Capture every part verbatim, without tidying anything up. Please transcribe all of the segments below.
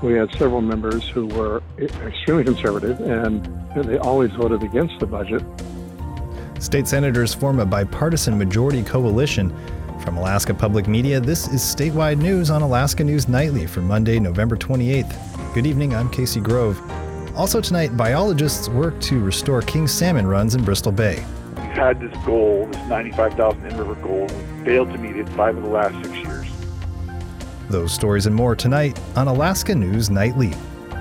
We had several members who were extremely conservative, and they always voted against the budget. State senators form a bipartisan majority coalition. From Alaska Public Media, this is Statewide News on Alaska News Nightly for Monday, November twenty-eighth. Good evening, I'm Casey Grove. Also tonight, biologists work to restore king salmon runs in Bristol Bay. We've had this goal, this ninety-five thousand in-river goal. We failed to meet it five of the last six years. Those stories and more tonight on Alaska News Nightly.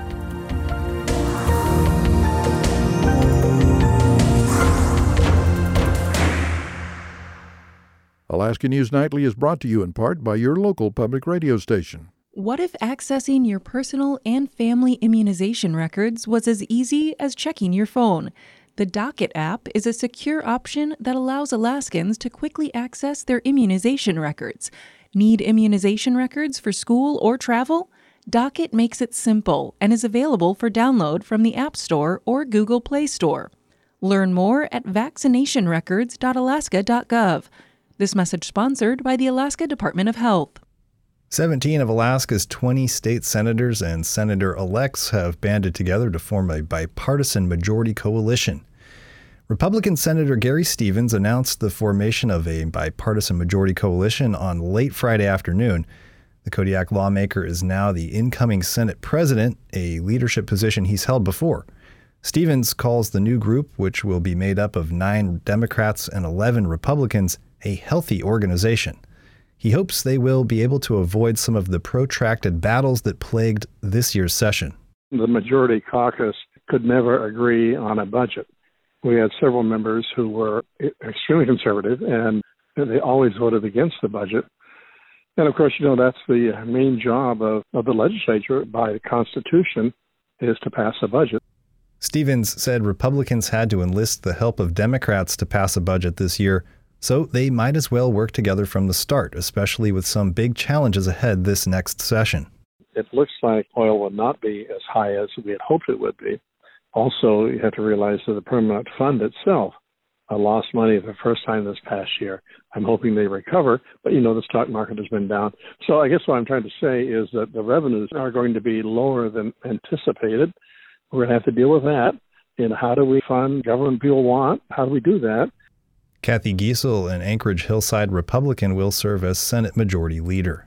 Alaska News Nightly is brought to you in part by your local public radio station. What if accessing your personal and family immunization records was as easy as checking your phone? The Docket app is a secure option that allows Alaskans to quickly access their immunization records. Need immunization records for school or travel? Docket makes it simple and is available for download from the App Store or Google Play Store. Learn more at vaccination records dot alaska dot gov. This message sponsored by the Alaska Department of Health. seventeen of Alaska's twenty state senators and senator-elects have banded together to form a bipartisan majority coalition. Republican Senator Gary Stevens announced the formation of a bipartisan majority coalition on late Friday afternoon. The Kodiak lawmaker is now the incoming Senate president, a leadership position he's held before. Stevens calls the new group, which will be made up of nine Democrats and eleven Republicans, a healthy organization. He hopes they will be able to avoid some of the protracted battles that plagued this year's session. The majority caucus could never agree on a budget. We had several members who were extremely conservative, and they always voted against the budget. And of course, you know, that's the main job of, of the legislature by the Constitution, is to pass a budget. Stevens said Republicans had to enlist the help of Democrats to pass a budget this year, so they might as well work together from the start, especially with some big challenges ahead this next session. It looks like oil will not be as high as we had hoped it would be. Also, you have to realize that the permanent fund itself uh, lost money the first time this past year. I'm hoping they recover, but you know, the stock market has been down. So I guess what I'm trying to say is that the revenues are going to be lower than anticipated. We're going to have to deal with that. And how do we fund government people want? How do we do that? Kathy Giesel, an Anchorage Hillside Republican, will serve as Senate Majority Leader.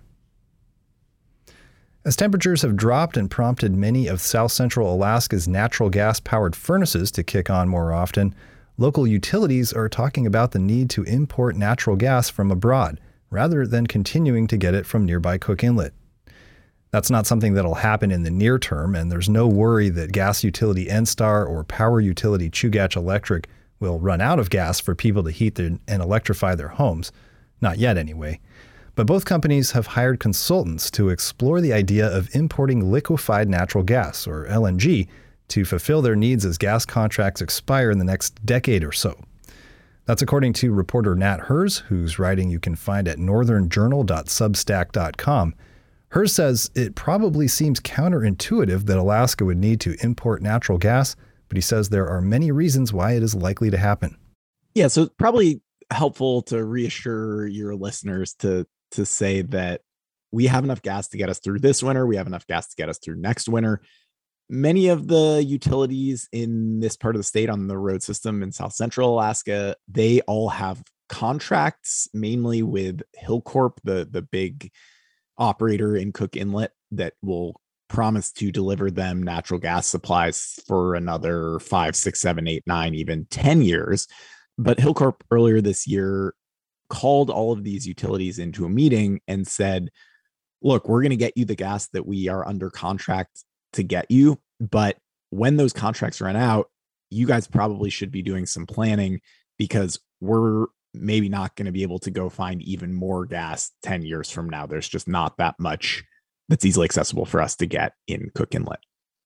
As temperatures have dropped and prompted many of South Central Alaska's natural gas-powered furnaces to kick on more often, local utilities are talking about the need to import natural gas from abroad, rather than continuing to get it from nearby Cook Inlet. That's not something that'll happen in the near term, and there's no worry that gas utility Enstar or power utility Chugach Electric will run out of gas for people to heat their, and electrify their homes. Not yet, anyway. But both companies have hired consultants to explore the idea of importing liquefied natural gas, or L N G, to fulfill their needs as gas contracts expire in the next decade or so. That's according to reporter Nat Hers, whose writing you can find at northern journal dot substack dot com. Hers says it probably seems counterintuitive that Alaska would need to import natural gas, but he says there are many reasons why it is likely to happen. Yeah, so it's probably helpful to reassure your listeners to to say that we have enough gas to get us through this winter. We have enough gas to get us through next winter. Many of the utilities in this part of the state on the road system in South Central Alaska, they all have contracts, mainly with Hilcorp, the, the big operator in Cook Inlet, that will promise to deliver them natural gas supplies for another five, six, seven, eight, nine, even ten years. But Hilcorp earlier this year called all of these utilities into a meeting and said, look, we're going to get you the gas that we are under contract to get you. But when those contracts run out, you guys probably should be doing some planning, because we're maybe not going to be able to go find even more gas ten years from now. There's just not that much that's easily accessible for us to get in Cook Inlet.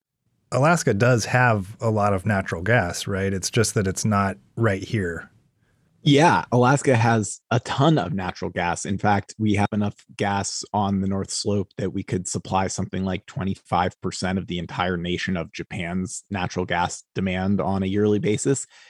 Alaska does have a lot of natural gas, right? It's just that it's not right here. Yeah, Alaska has a ton of natural gas. In fact, we have enough gas on the North Slope that we could supply something like twenty-five percent of the entire nation of Japan's natural gas demand on a yearly basis.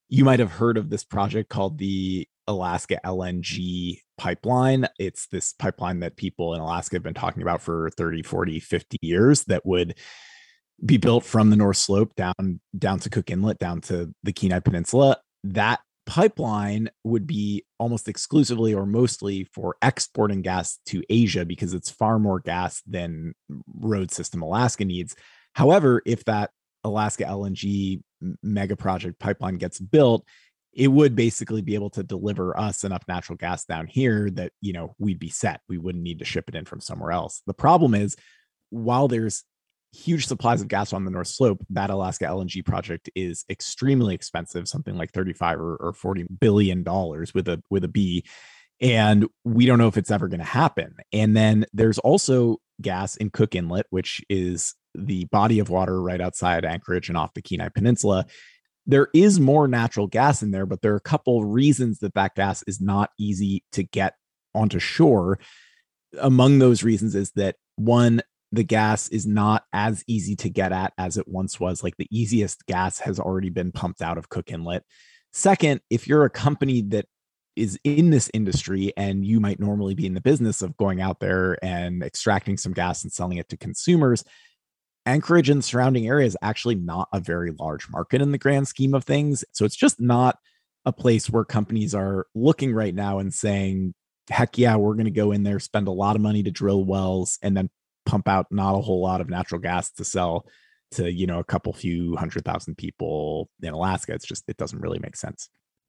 You might have heard of this project called the Alaska L N G pipeline. It's this pipeline that people in Alaska have been talking about for thirty, forty, fifty years that would be built from the North Slope down, down to Cook Inlet, down to the Kenai Peninsula. That pipeline would be almost exclusively or mostly for exporting gas to Asia because it's far more gas than road system Alaska needs. However, if that Alaska L N G mega project pipeline gets built, it would basically be able to deliver us enough natural gas down here that, you know, we'd be set. We wouldn't need to ship it in from somewhere else. The problem is, while there's huge supplies of gas on the North Slope, that Alaska L N G project is extremely expensive, something like thirty-five or, or forty billion dollars with a with a B. And we don't know if it's ever going to happen. And then there's also gas in Cook Inlet, which is the body of water right outside Anchorage and off the Kenai Peninsula. There is more natural gas in there, but there are a couple reasons that that gas is not easy to get onto shore. Among those reasons is that, one, the gas is not as easy to get at as it once was. Like, the easiest gas has already been pumped out of Cook Inlet. Second, if you're a company that is in this industry and you might normally be in the business of going out there and extracting some gas and selling it to consumers, Anchorage and surrounding area is actually not a very large market in the grand scheme of things. So it's just not a place where companies are looking right now and saying, heck yeah, we're going to go in there, spend a lot of money to drill wells, and then pump out not a whole lot of natural gas to sell to, you know, a couple few hundred thousand people in Alaska. It's just, it doesn't really make sense.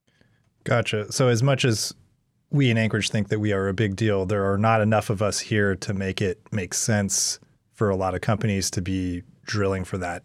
Gotcha. So as much as we in Anchorage think that we are a big deal, there are not enough of us here to make it make sense for a lot of companies to be drilling for that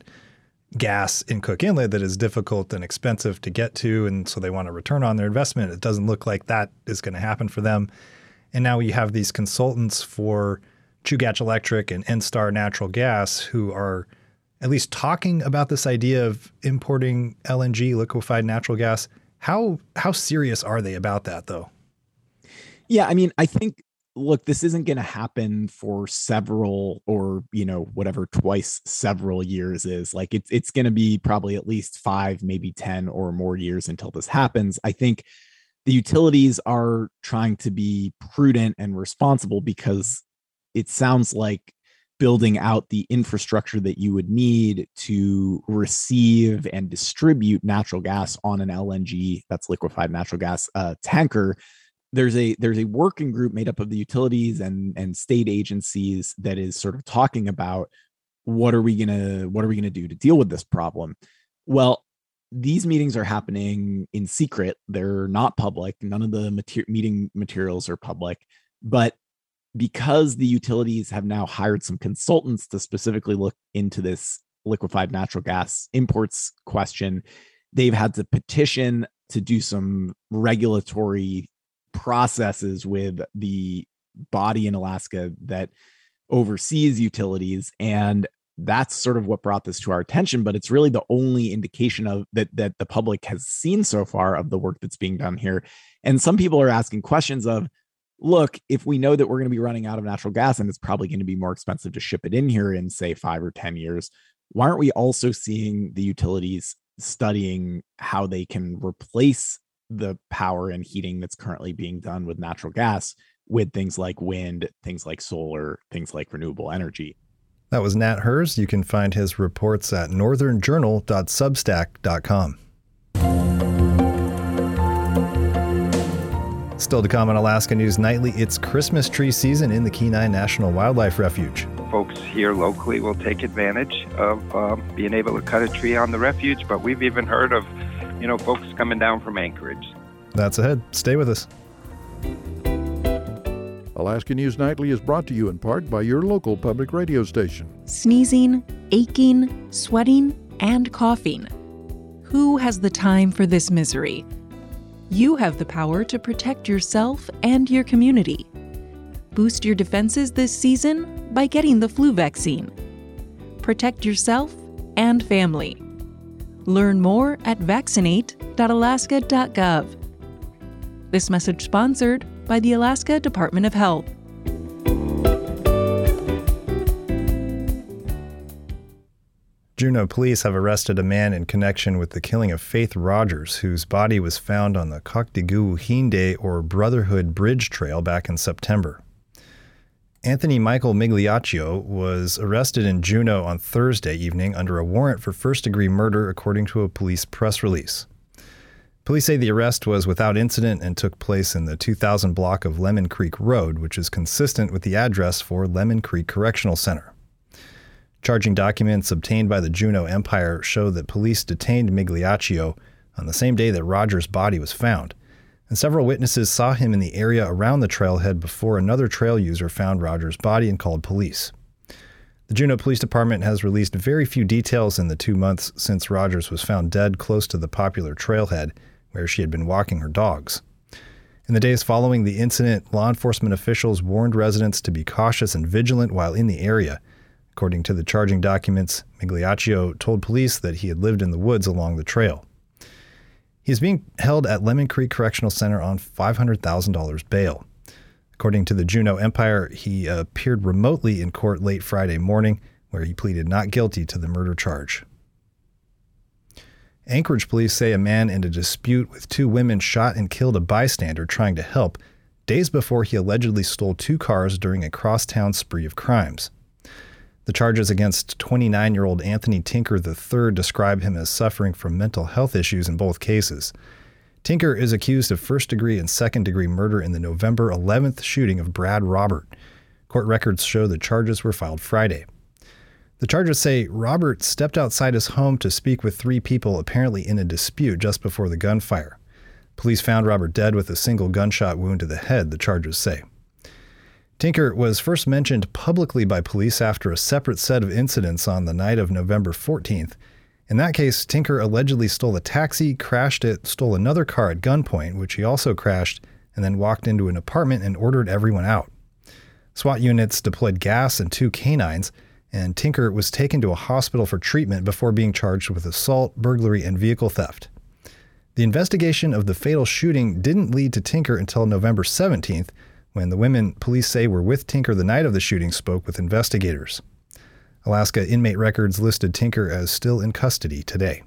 gas in Cook Inlet that is difficult and expensive to get to. And so they want a return on their investment. It doesn't look like that is going to happen for them. And now we have these consultants for Chugach Electric and Enstar Natural Gas who are at least talking about this idea of importing L N G, liquefied natural gas. How how serious are they about that, though? Yeah, I mean, I think, look, this isn't going to happen for several or, you know, whatever twice several years is. Like, it's it's going to be probably at least five, maybe ten or more years until this happens. I think the utilities are trying to be prudent and responsible because it sounds like building out the infrastructure that you would need to receive and distribute natural gas on an L N G, that's liquefied natural gas, uh, tanker. There's a there's a working group made up of the utilities and and state agencies that is sort of talking about what are we gonna what are we gonna do to deal with this problem. Well, these meetings are happening in secret. They're not public. None of the mater- meeting materials are public, but because the utilities have now hired some consultants to specifically look into this liquefied natural gas imports question, they've had to petition to do some regulatory processes with the body in Alaska that oversees utilities. And that's sort of what brought this to our attention. But it's really the only indication of that that the public has seen so far of the work that's being done here. And some people are asking questions of, look, if we know that we're going to be running out of natural gas and it's probably going to be more expensive to ship it in here in, say, five or ten years, why aren't we also seeing the utilities studying how they can replace the power and heating that's currently being done with natural gas with things like wind, things like solar, things like renewable energy? That was Nat Herz. You can find his reports at northern journal dot substack dot com. Still to come on Alaska News Nightly, it's Christmas tree season in the Kenai National Wildlife Refuge. Folks here locally will take advantage of uh, being able to cut a tree on the refuge, but we've even heard of, you know, folks coming down from Anchorage. That's ahead. Stay with us. Alaska News Nightly is brought to you in part by your local public radio station. Sneezing, aching, sweating, and coughing. Who has the time for this misery? You have the power to protect yourself and your community. Boost your defenses this season by getting the flu vaccine. Protect yourself and family. Learn more at vaccinate dot alaska dot gov. This message sponsored by the Alaska Department of Health. Juneau police have arrested a man in connection with the killing of Faith Rogers, whose body was found on the Kakdiguhinde or Brotherhood Bridge Trail back in September. Anthony Michael Migliaccio was arrested in Juneau on Thursday evening under a warrant for first-degree murder, according to a police press release. Police say the arrest was without incident and took place in the two thousand block of Lemon Creek Road, which is consistent with the address for Lemon Creek Correctional Center. Charging documents obtained by the Juneau Empire show that police detained Migliaccio on the same day that Rogers' body was found, and several witnesses saw him in the area around the trailhead before another trail user found Rogers' body and called police. The Juneau Police Department has released very few details in the two months since Rogers was found dead close to the popular trailhead where she had been walking her dogs. In the days following the incident, law enforcement officials warned residents to be cautious and vigilant while in the area. According to the charging documents, Migliaccio told police that he had lived in the woods along the trail. He is being held at Lemon Creek Correctional Center on five hundred thousand dollars bail. According to the Juneau Empire, he appeared remotely in court late Friday morning, where he pleaded not guilty to the murder charge. Anchorage police say a man in a dispute with two women shot and killed a bystander trying to help days before he allegedly stole two cars during a crosstown spree of crimes. The charges against twenty-nine-year-old Anthony Tinker the third describe him as suffering from mental health issues in both cases. Tinker is accused of first-degree and second-degree murder in the November eleventh shooting of Brad Robert. Court records show the charges were filed Friday. The charges say Robert stepped outside his home to speak with three people apparently in a dispute just before the gunfire. Police found Robert dead with a single gunshot wound to the head, the charges say. Tinker was first mentioned publicly by police after a separate set of incidents on the night of November fourteenth. In that case, Tinker allegedly stole a taxi, crashed it, stole another car at gunpoint, which he also crashed, and then walked into an apartment and ordered everyone out. SWAT units deployed gas and two canines, and Tinker was taken to a hospital for treatment before being charged with assault, burglary, and vehicle theft. The investigation of the fatal shooting didn't lead to Tinker until November seventeenth, when the women police say were with Tinker the night of the shooting spoke with investigators. Alaska inmate records listed Tinker as still in custody today.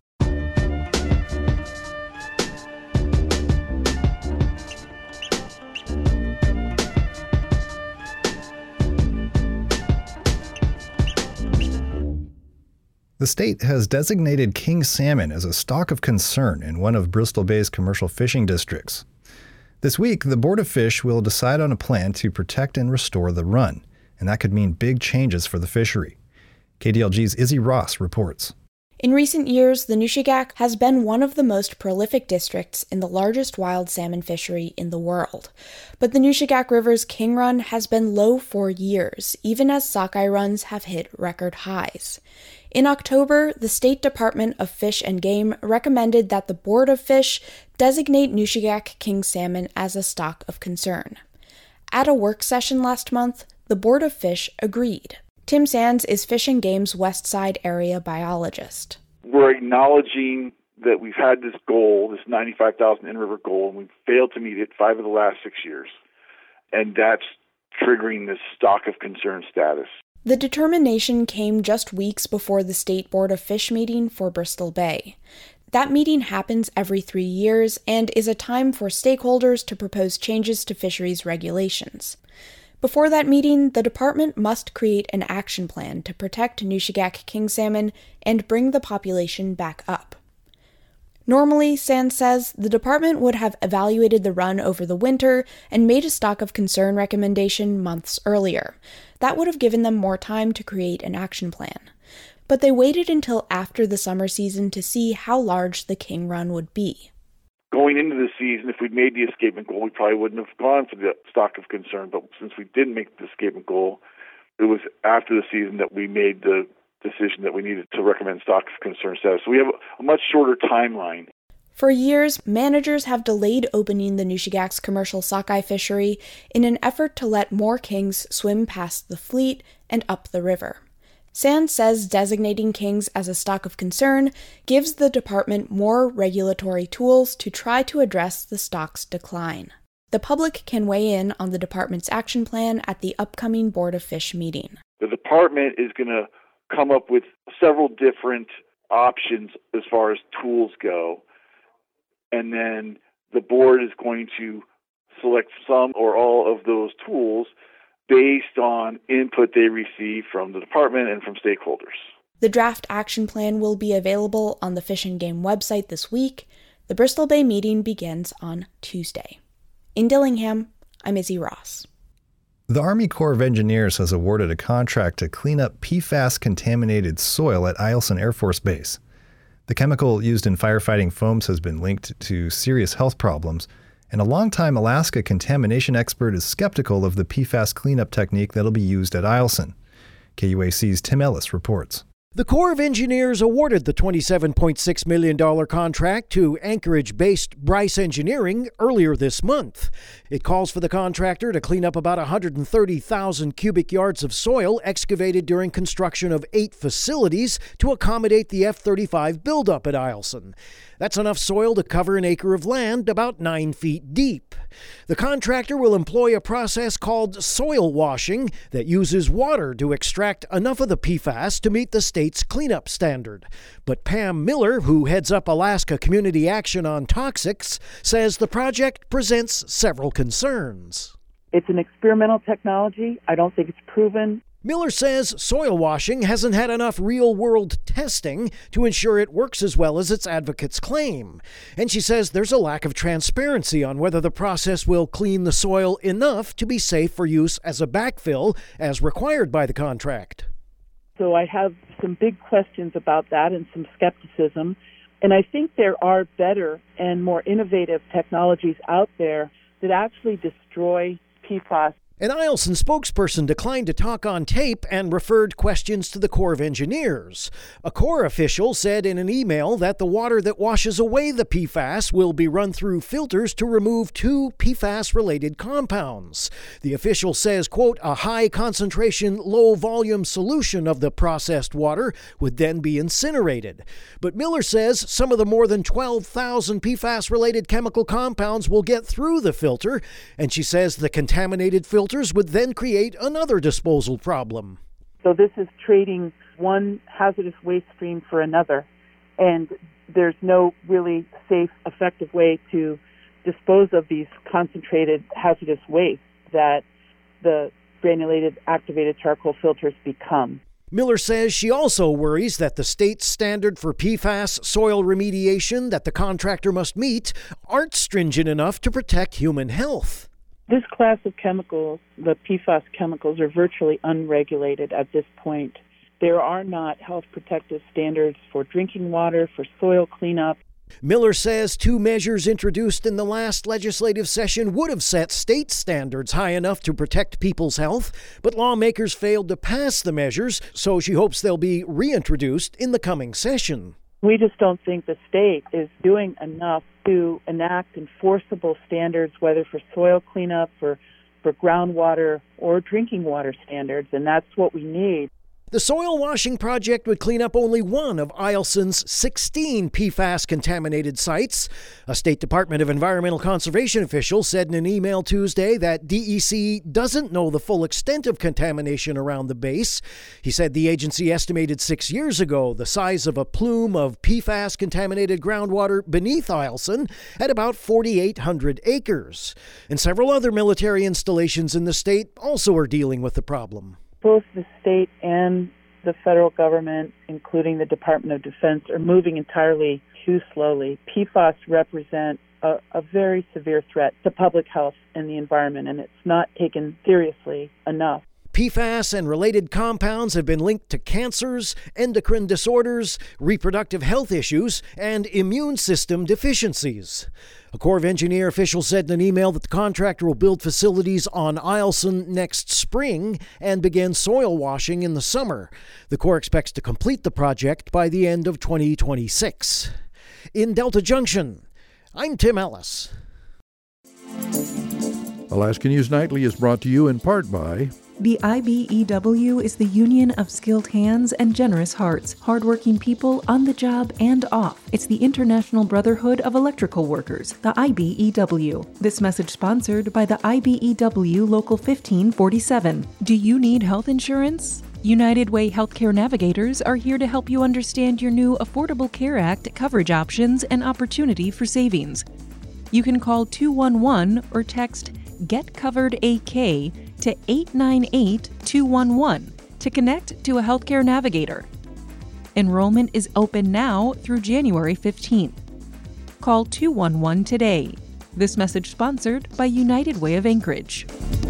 The state has designated king salmon as a stock of concern in one of Bristol Bay's commercial fishing districts. This week, the Board of Fish will decide on a plan to protect and restore the run, and that could mean big changes for the fishery. K D L G's Izzy Ross reports. In recent years, the Nushagak has been one of the most prolific districts in the largest wild salmon fishery in the world. But the Nushagak River's king run has been low for years, even as sockeye runs have hit record highs. In October, the State Department of Fish and Game recommended that the Board of Fish designate Nushagak king salmon as a stock of concern. At a work session last month, the Board of Fish agreed. Tim Sands is Fish and Game's West Side area biologist. We're acknowledging that we've had this goal, this ninety-five thousand in-river goal, and we've failed to meet it five of the last six years. And that's triggering this stock of concern status. The determination came just weeks before the State Board of Fish meeting for Bristol Bay. That meeting happens every three years and is a time for stakeholders to propose changes to fisheries regulations. Before that meeting, the department must create an action plan to protect Nushagak king salmon and bring the population back up. Normally, Sands says, the department would have evaluated the run over the winter and made a stock of concern recommendation months earlier. That would have given them more time to create an action plan. But they waited until after the summer season to see how large the king run would be. Going into the season, if we'd made the escapement goal, we probably wouldn't have gone for the stock of concern. But since we didn't make the escapement goal, it was after the season that we made the decision that we needed to recommend stock of concern status. So we have a much shorter timeline. For years, managers have delayed opening the Nushagak's commercial sockeye fishery in an effort to let more kings swim past the fleet and up the river. Sands says designating kings as a stock of concern gives the department more regulatory tools to try to address the stock's decline. The public can weigh in on the department's action plan at the upcoming Board of Fish meeting. The department is going to come up with several different options as far as tools go, and then the board is going to select some or all of those tools based on input they receive from the department and from stakeholders. The draft action plan will be available on the Fish and Game website this week. The Bristol Bay meeting begins on Tuesday. In Dillingham, I'm Izzy Ross. The Army Corps of Engineers has awarded a contract to clean up P FAS-contaminated soil at Eielson Air Force Base. The chemical used in firefighting foams has been linked to serious health problems, and a longtime Alaska contamination expert is skeptical of the P FAS cleanup technique that'll be used at Eielson. K U A C's Tim Ellis reports. The Corps of Engineers awarded the twenty-seven point six million dollars contract to Anchorage-based Bryce Engineering earlier this month. It calls for the contractor to clean up about one hundred thirty thousand cubic yards of soil excavated during construction of eight facilities to accommodate the F thirty-five buildup at Eielson. That's enough soil to cover an acre of land about nine feet deep. The contractor will employ a process called soil washing that uses water to extract enough of the P FAS to meet the state's cleanup standard. But Pam Miller, who heads up Alaska Community Action on Toxics, says the project presents several concerns. It's an experimental technology. I don't think it's proven. Miller says soil washing hasn't had enough real-world testing to ensure it works as well as its advocates claim. And she says there's a lack of transparency on whether the process will clean the soil enough to be safe for use as a backfill as required by the contract. So I have some big questions about that and some skepticism. And I think there are better and more innovative technologies out there that actually destroy P FAS. An Eielson spokesperson declined to talk on tape and referred questions to the Corps of Engineers. A Corps official said in an email that the water that washes away the P FAS will be run through filters to remove two P FAS-related compounds. The official says, quote, a high-concentration, low-volume solution of the processed water would then be incinerated. But Miller says some of the more than twelve thousand P FAS-related chemical compounds will get through the filter, and she says the contaminated filter would then create another disposal problem. So this is trading one hazardous waste stream for another, and there's no really safe, effective way to dispose of these concentrated hazardous wastes that the granulated activated charcoal filters become. Miller says she also worries that the state's standard for P FAS soil remediation that the contractor must meet aren't stringent enough to protect human health. This class of chemicals, the P FAS chemicals, are virtually unregulated at this point. There are not health protective standards for drinking water, for soil cleanup. Miller says two measures introduced in the last legislative session would have set state standards high enough to protect people's health, but lawmakers failed to pass the measures, so she hopes they'll be reintroduced in the coming session. We just don't think the state is doing enough to enact enforceable standards, whether for soil cleanup, for, for groundwater, or drinking water standards, and that's what we need. The soil washing project would clean up only one of Eielson's sixteen P FAS-contaminated sites. A State Department of Environmental Conservation official said in an email Tuesday that D E C doesn't know the full extent of contamination around the base. He said the agency estimated six years ago the size of a plume of P FAS-contaminated groundwater beneath Eielson at about forty-eight hundred acres. And several other military installations in the state also are dealing with the problem. Both the state and the federal government, including the Department of Defense, are moving entirely too slowly. P FAS represent a, a very severe threat to public health and the environment, and it's not taken seriously enough. P FAS and related compounds have been linked to cancers, endocrine disorders, reproductive health issues, and immune system deficiencies. A Corps of Engineer official said in an email that the contractor will build facilities on Eielson next spring and begin soil washing in the summer. The Corps expects to complete the project by the end of twenty twenty-six. In Delta Junction, I'm Tim Ellis. Alaska News Nightly is brought to you in part by The I B E W is the union of skilled hands and generous hearts, hardworking people on the job and off. It's the International Brotherhood of Electrical Workers, the I B E W. This message sponsored by the I B E W Local fifteen forty-seven. Do you need health insurance? United Way Healthcare Navigators are here to help you understand your new Affordable Care Act coverage options and opportunity for savings. You can call two one one or text GetCoveredAK to eight nine eight two one one to connect to a healthcare navigator. Enrollment is open now through January fifteenth. Call two one one today. This message sponsored by United Way of Anchorage.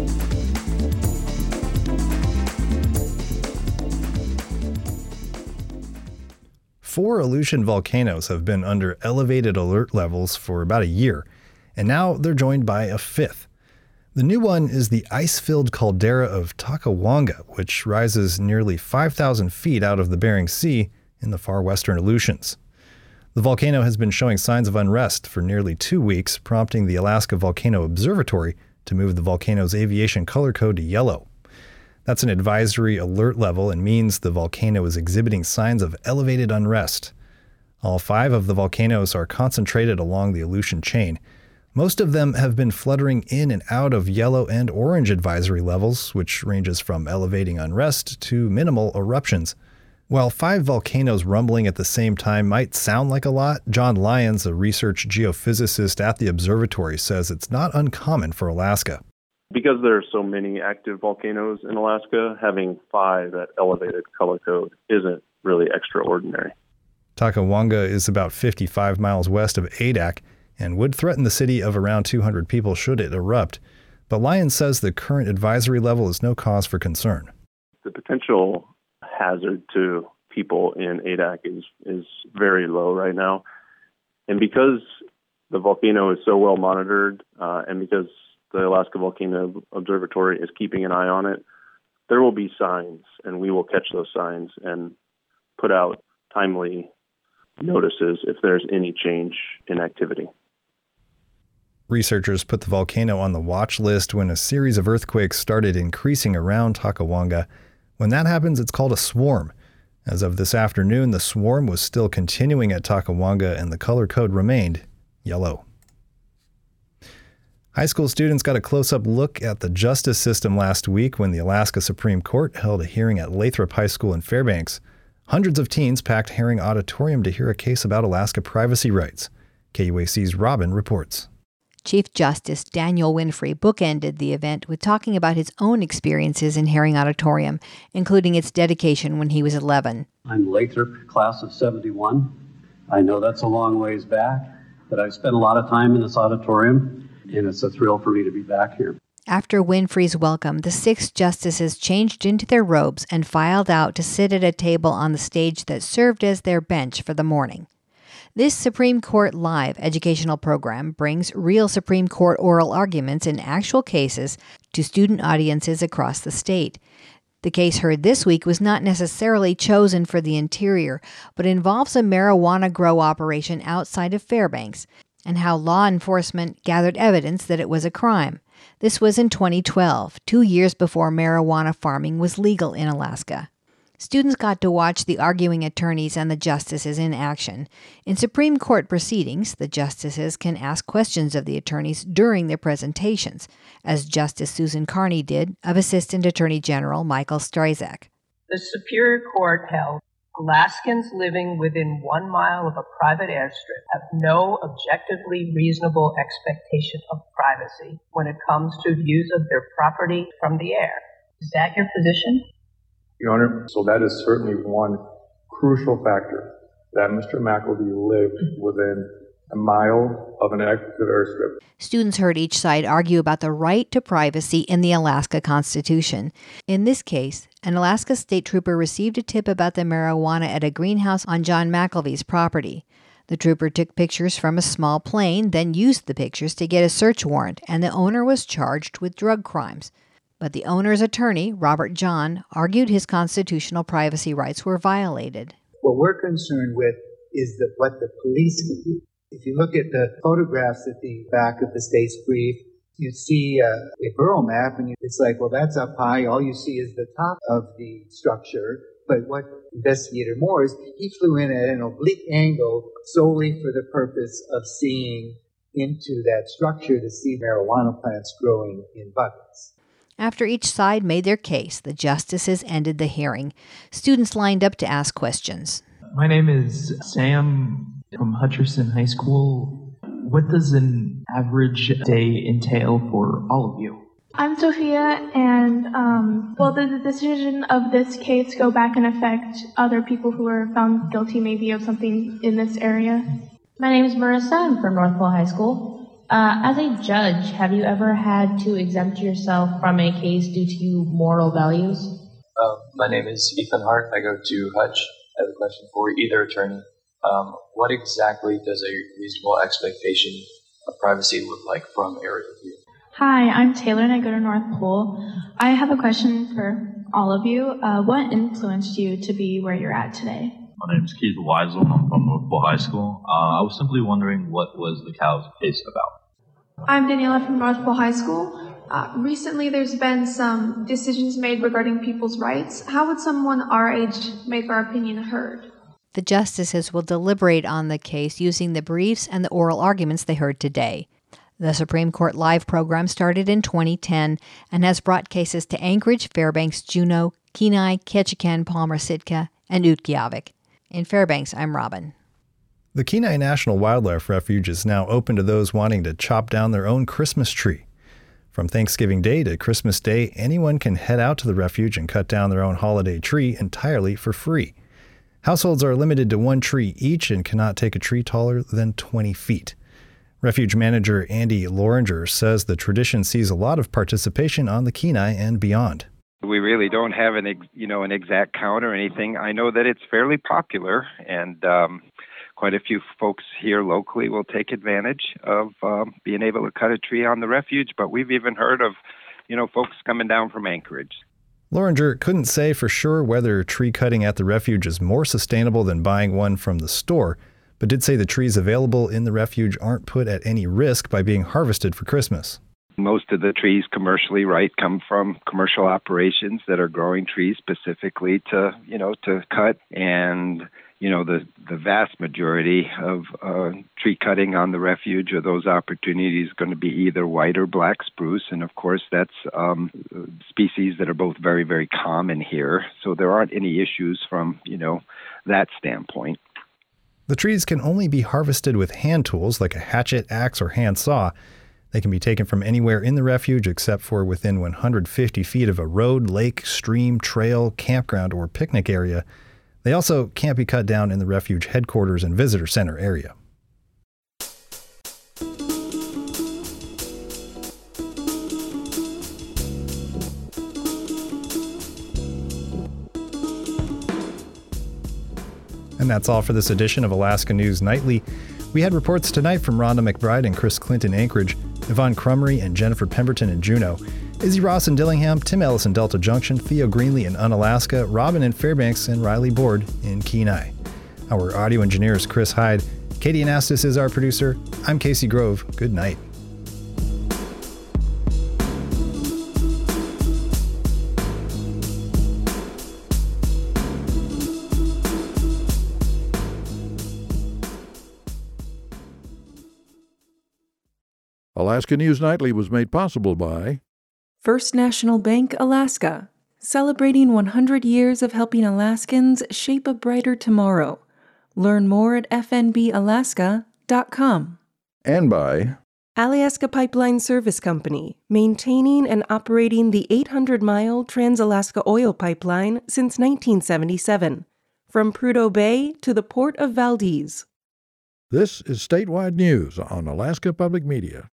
Four Aleutian volcanoes have been under elevated alert levels for about a year, and now they're joined by a fifth. The new one is the ice-filled caldera of Takawangha, which rises nearly five thousand feet out of the Bering Sea in the far western Aleutians. The volcano has been showing signs of unrest for nearly two weeks, prompting the Alaska Volcano Observatory to move the volcano's aviation color code to yellow. That's an advisory alert level and means the volcano is exhibiting signs of elevated unrest. All five of the volcanoes are concentrated along the Aleutian chain. Most of them have been fluttering in and out of yellow and orange advisory levels, which ranges from elevating unrest to minimal eruptions. While five volcanoes rumbling at the same time might sound like a lot, John Lyons, a research geophysicist at the observatory, says it's not uncommon for Alaska. Because there are so many active volcanoes in Alaska, having five at elevated color code isn't really extraordinary. Takawangha is about fifty-five miles west of Adak and would threaten the city of around two hundred people should it erupt. But Lyons says the current advisory level is no cause for concern. The potential hazard to people in Adak is, is very low right now. And because the volcano is so well monitored, uh, and because the Alaska Volcano Observatory is keeping an eye on it, there will be signs, and we will catch those signs and put out timely notices if there's any change in activity. Researchers put the volcano on the watch list when a series of earthquakes started increasing around Takawangha. When that happens, it's called a swarm. As of this afternoon, the swarm was still continuing at Takawangha and the color code remained yellow. High school students got a close-up look at the justice system last week when the Alaska Supreme Court held a hearing at Lathrop High School in Fairbanks. Hundreds of teens packed Herring Auditorium to hear a case about Alaska privacy rights. K U A C's Robin reports. Chief Justice Daniel Winfrey bookended the event with talking about his own experiences in Herring Auditorium, including its dedication when he was eleven. I'm Lathrop, class of seventy-one. I know that's a long ways back, but I've spent a lot of time in this auditorium, and it's a thrill for me to be back here. After Winfrey's welcome, the six justices changed into their robes and filed out to sit at a table on the stage that served as their bench for the morning. This Supreme Court Live educational program brings real Supreme Court oral arguments in actual cases to student audiences across the state. The case heard this week was not necessarily chosen for the interior, but involves a marijuana grow operation outside of Fairbanks and how law enforcement gathered evidence that it was a crime. This was in twenty twelve, two years before marijuana farming was legal in Alaska. Students got to watch the arguing attorneys and the justices in action. In Supreme Court proceedings, the justices can ask questions of the attorneys during their presentations, as Justice Susan Carney did of Assistant Attorney General Michael Stryzak. The Superior Court held Alaskans living within one mile of a private airstrip have no objectively reasonable expectation of privacy when it comes to views of their property from the air. Is that your position? Your Honor, so that is certainly one crucial factor, that Mister McElvey lived within a mile of an active airstrip. Students heard each side argue about the right to privacy in the Alaska Constitution. In this case, an Alaska state trooper received a tip about the marijuana at a greenhouse on John McElvey's property. The trooper took pictures from a small plane, then used the pictures to get a search warrant, and the owner was charged with drug crimes. But the owner's attorney, Robert John, argued his constitutional privacy rights were violated. What we're concerned with is that what the police can do. If you look at the photographs at the back of the state's brief, you see uh, a borough map, and it's like, well, that's up high. All you see is the top of the structure. But what Investigator Moore is, he flew in at an oblique angle solely for the purpose of seeing into that structure to see marijuana plants growing in buckets. After each side made their case, the justices ended the hearing. Students lined up to ask questions. My name is Sam from Hutcherson High School. What does an average day entail for all of you? I'm Sophia, and um, well, does the decision of this case go back and affect other people who are found guilty maybe of something in this area? My name is Marissa. I'm from North Pole High School. Uh, as a judge, have you ever had to exempt yourself from a case due to moral values? Uh, my name is Ethan Hart. I go to Hutch. I have a question for either attorney. Um, what exactly does a reasonable expectation of privacy look like from aerial view? Hi, I'm Taylor and I go to North Pole. I have a question for all of you. Uh, what influenced you to be where you're at today? My name is Keith Weisel. I'm from North Pole High School. Uh, I was simply wondering what was the Cows case about. I'm Daniela from North Pole High School. Uh, recently, there's been some decisions made regarding people's rights. How would someone our age make our opinion heard? The justices will deliberate on the case using the briefs and the oral arguments they heard today. The Supreme Court Live program started in twenty ten and has brought cases to Anchorage, Fairbanks, Juneau, Kenai, Ketchikan, Palmer, Sitka, and Utqiagvik. In Fairbanks, I'm Robin. The Kenai National Wildlife Refuge is now open to those wanting to chop down their own Christmas tree. From Thanksgiving Day to Christmas Day, anyone can head out to the refuge and cut down their own holiday tree entirely for free. Households are limited to one tree each and cannot take a tree taller than twenty feet. Refuge manager Andy Loringer says the tradition sees a lot of participation on the Kenai and beyond. We really don't have an ex, you know an exact count or anything. I know that it's fairly popular, and um, quite a few folks here locally will take advantage of um, being able to cut a tree on the refuge. But we've even heard of, you know, folks coming down from Anchorage. Loringer couldn't say for sure whether tree cutting at the refuge is more sustainable than buying one from the store, but did say the trees available in the refuge aren't put at any risk by being harvested for Christmas. Most of the trees commercially, right, come from commercial operations that are growing trees specifically to, you know, to cut. And, you know, the, the vast majority of uh, tree cutting on the refuge or those opportunities going to be either white or black spruce. And, of course, that's um, species that are both very, very common here. So there aren't any issues from, you know, that standpoint. The trees can only be harvested with hand tools like a hatchet, axe, or hand saw. They can be taken from anywhere in the refuge except for within one hundred fifty feet of a road, lake, stream, trail, campground, or picnic area. They also can't be cut down in the refuge headquarters and visitor center area. And that's all for this edition of Alaska News Nightly. We had reports tonight from Rhonda McBride and Chris Clinton Anchorage, Yvonne Crummery and Jennifer Pemberton in Juneau, Izzy Ross in Dillingham, Tim Ellis in Delta Junction, Theo Greenlee in Unalaska, Robin in Fairbanks, and Riley Board in Kenai. Our audio engineer is Chris Hyde. Katie Anastas is our producer. I'm Casey Grove. Good night. Alaska News Nightly was made possible by First National Bank, Alaska, celebrating one hundred years of helping Alaskans shape a brighter tomorrow. Learn more at f n b alaska dot com. And by Alaska Pipeline Service Company, maintaining and operating the eight hundred mile Trans-Alaska Oil Pipeline since nineteen seventy-seven, from Prudhoe Bay to the Port of Valdez. This is Statewide News on Alaska Public Media.